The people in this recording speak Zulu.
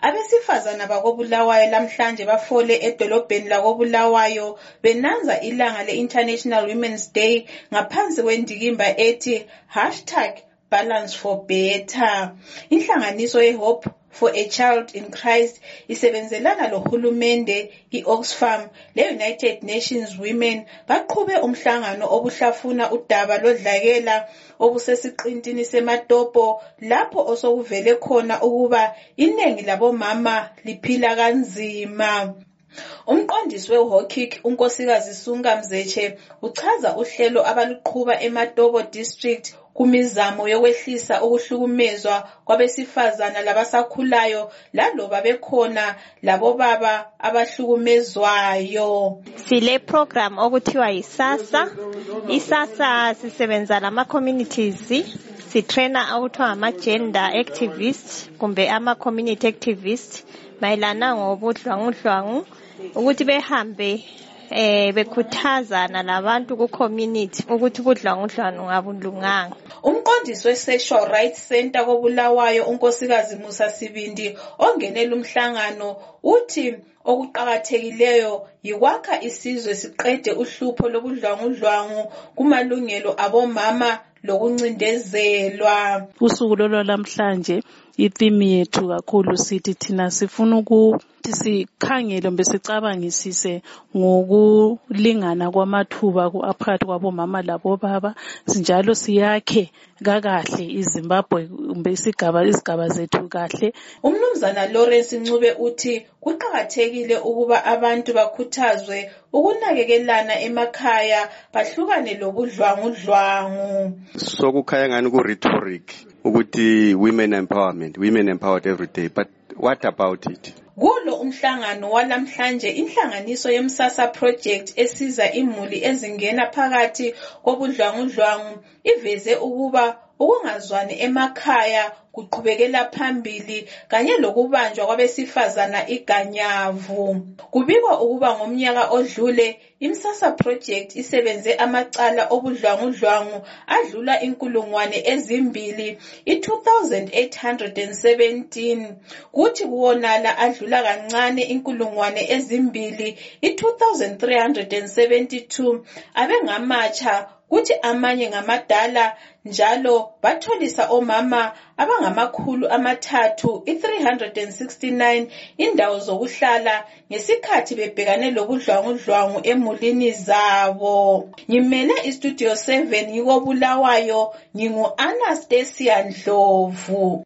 Abesifazana bakoBulawayo lamhlanje bafole edolobheni lakoBulawayo benanza ilanga le-International Women's Day ngaphansi kwendikimba ethi #BalanceForBetter. Inhlanganiso yeHope for a Child in Christ isebenzelana lohulumende i-Oxfam le-United Nations Women baqhube umhlangano obuhlafuna udaba lodlakela obusesiqintini seMatopo lapho osokuvele khona ukuba iningi labomama liphila kanzima. Umqondisi weHOKIK unkosikazi Sunga Mzeche uchaza uhlelo abaluqhuba eMatopo District kumizamo yokwehlisa ukuhlukumezwa kwabesifazana labasakhulayo laloba bekhona labo baba abahlukumezwayo. Sile program okuthiwa isasa. Isasa sisebenza lama communities, sitrainer okuthiwa ama-gender activists kumbe ama-community activists mayelana ngobudlwangudlwangu ukuthi behambe bekhuthazana labantu ku-community ukuthi ubudlwangudlwangu ngabulunganga. Umqondisi we-Sexual Rights Center koBulawayo unkosikazi Musa Sibindi ongenela umhlangano uthi okuqakathekileyo yikwakha isizwe siqede uhlupho lobudlwangudlwangu kumalungelo abomama lokuncindezelwa. Usuku lolwamhlanje itheme yethu kakhulu sithi thina sifuna ukuthi sikhangele mbe sicabangisise ngokulingana kwamathuba phakathi kwabomama labobaba njalo siyakhe kakahle iZimbabwe mbe izigaba zethu kahle. Umnumzana Lawrence Ncube uthi kuqakathekile ukuba abantu bakhuthazwe ukunakekelana emakhaya bahlukane lobudlwangudlwangu. Sokukhaya ngani ku rhetoric ukuthi women empowered every day, but what about it? Kulo umhlangano walamhlanje inhlanganiso yeMsasa Project esiza imuli ezingena phakathi kobudlwangudlwangu iveze ukuba ukungazwani emakhaya kuqhubekela phambili kanye lokubanjwa kwabesifazana iganyavu. Kubikwa ukuba ngomnyaka odlule iMsasa Project isebenze amacala obudlwangudlwangu adlula 2,000 2,817 kuthi kuwonala adlula kancane 2,000 2,372 abengamatsha kuthi amanye ngamadala njalo batholisa omama abangamakhulu 369 indawo zokuhlala ngesikhathi bebhekane lobudlwangudlwangu emulini zabo. Ngimele iStudio 7 yikoBulawayo ngingu Anastasia Ndlovu.